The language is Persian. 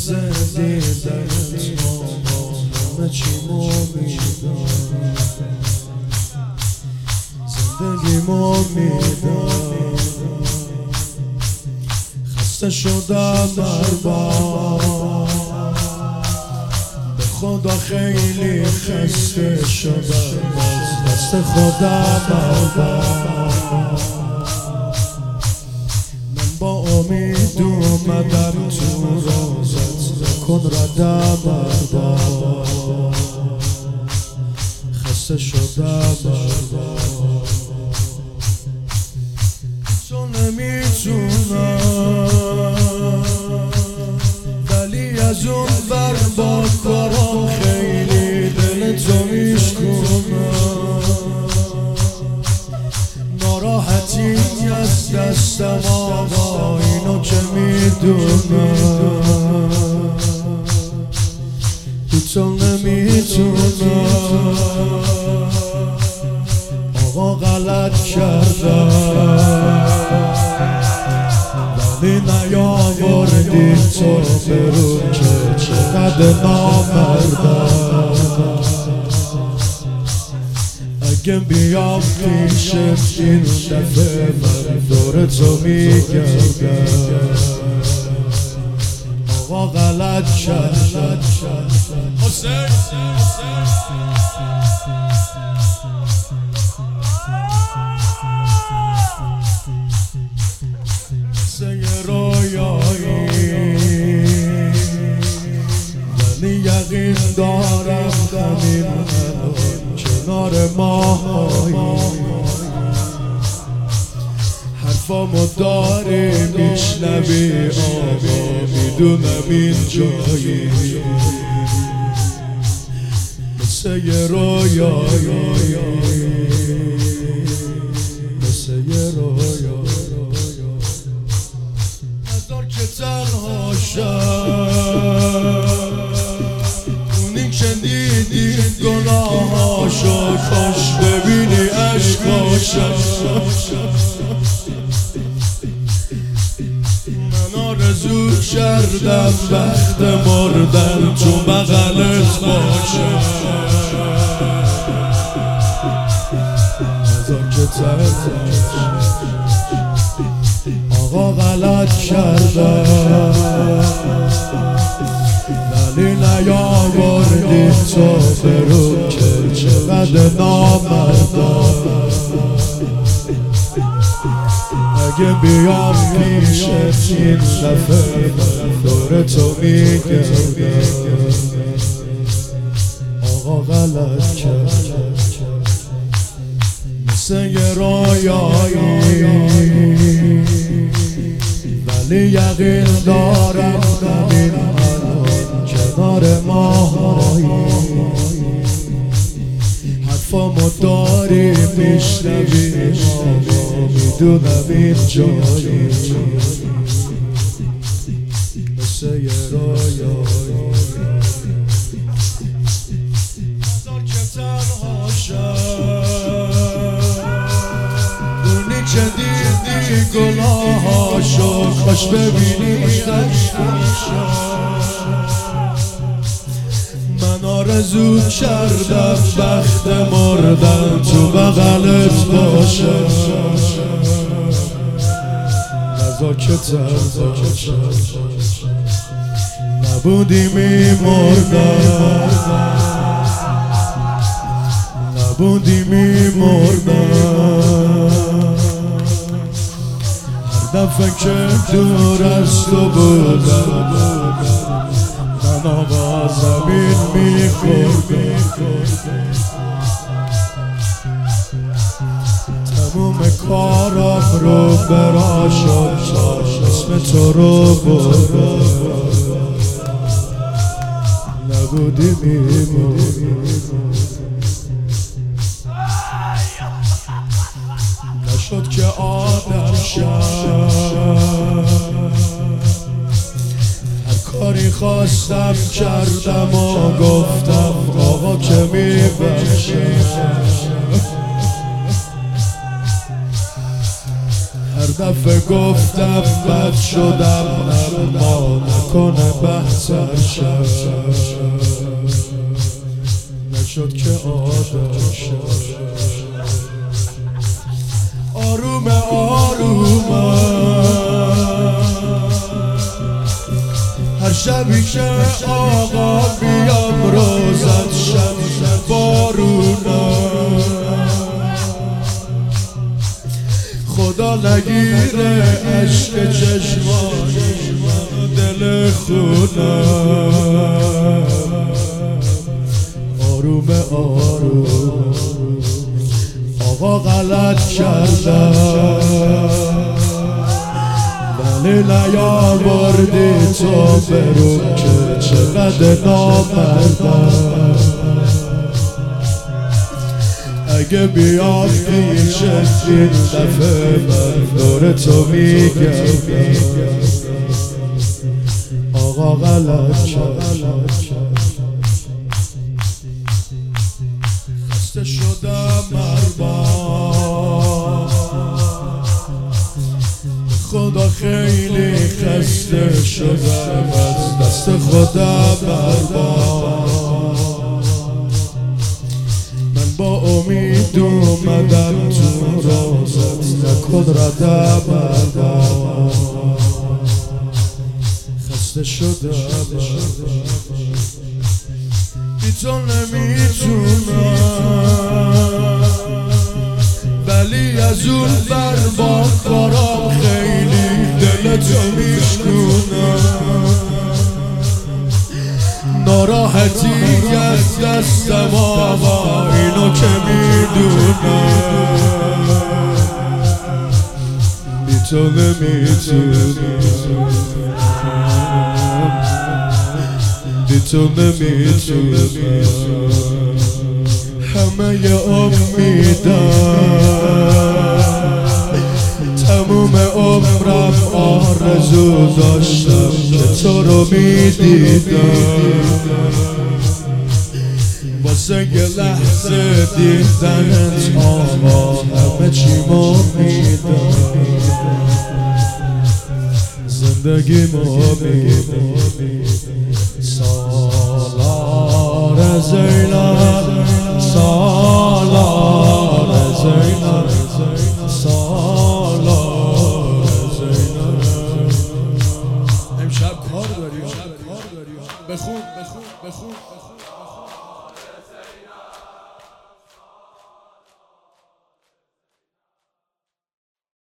لحظه دیدنت همه چیمو میدم، زندگیمو میدم، خسته شدم برباد، به خدا خیلی خسته شدم از دست خودم برباد. من با امید اومدم تو روزت، نکن ردم برباد، خسته شدم برباد. تو نمیتونم ولی از اون ور با کارم خیلی دل تو میشکنم، ناراحتی از دستم آقا اینو که میدونم، تو نمیتونم آقا غلط کردم، ولی نیاوردی تو برو که چقدر نامردم. اگه بیام پیشت این دفعه من دور تو میگردم، آقا غلط کردم. مثل یه رویایی ولی یقین دارم همین الان کنار ماهایی، حرفامو داری میشنوی آقا میدونم این جایی، مثل یه رویایی، مثل یه رویایی. نذار که تنها شد اونی که دیدی گناهاشو، کاش ببینی عشقاشو. من آرزو کردم وقت مردن تو بغلت باشه، نذار که تنها شد آقا غلط کردم، ولی نیاوردی تو برو که چقدر نامردم. اگه بیام پیشت این دفعه من دور تو میگردم، آقا غلط کردم. مثل یه رویایی ولی یقین دارم همین الان کنار ماهایی، حرفامو داری میشنوی آقا میدونم این جایی، مثل یه رویایی. نذار که تنها شد اونی که دیدی گناهاشو، کاش ببینی عشقاشو. من آرزو کردم وقت مردن تو بغلت باشه، نذار که تنها شد نبودی میمردم، نبودی میمردم. هر دفعه که دور از تو بودم من آقا زمین میخوردم، تموم کارم رو برا شد تا اسم تو رو بردم، نبودی میمردم. نشد که آدم شد، هر کاری خواستم کردم و گفتم آقا که میبخشه، هر دفعه گفتم بد شدم اما نکنه بهتر شد نشد که عادت شد آروم آروم هر شبی که آقا بیام روزت شب بارونا خدا نگیره عشق چشمانی دل خونم آروم آروم آقا غلط کردم ولی نیاوردی تو برو که چقدر نامردم اگه بیام پیشت این دفعه من دور تو میگم آقا غلط کرد خسته شدم مربا خدا خیلی خسته شدم از دست خودم مربا با امید اومدم تو روزت نکدردم مربا خسته شدم بی تو نمیتونم ولی از اون بر با کارم خیلی دلتو میشکنم ناراحتی از دستم آقا اینو که میدونم بی تو نمیتونم بی تو نمیتونم همه امیدم تموم عمرم آرزو داشتم که تو رو میدیدم واسه یه لحظه دیدنت آقا همه چیمو میدم زندگیمو میدم سالار زینب سالار زینب سالار زینب امشب کار داریم بخون